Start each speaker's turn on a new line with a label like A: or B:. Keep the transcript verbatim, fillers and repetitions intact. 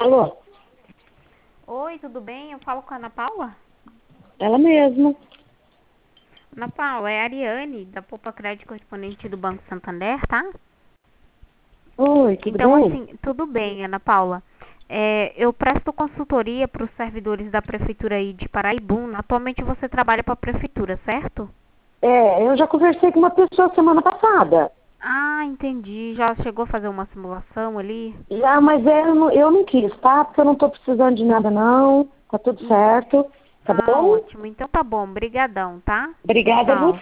A: Alô?
B: Oi, tudo bem? Eu falo com a Ana Paula?
A: Ela mesma.
B: Ana Paula, é a Ariane, da Poupa Crédito Correspondente do Banco Santander, tá?
A: Oi, tudo
B: Então,
A: bem?
B: assim, tudo bem, Ana Paula. É, eu presto consultoria para os servidores da Prefeitura aí de Paraibuna. Atualmente você trabalha para a Prefeitura, certo?
A: É, eu já conversei com uma pessoa semana passada.
B: Ah, entendi. Já chegou a fazer uma simulação ali?
A: Já, mas é, eu não, eu não quis, tá? Porque eu não tô precisando de nada, não. Tá tudo
B: Hum.
A: certo. Tá
B: Ah,
A: bom?
B: ótimo. Então tá bom. Brigadão, tá? Tchau,
A: Obrigada a
B: tchau.
A: você.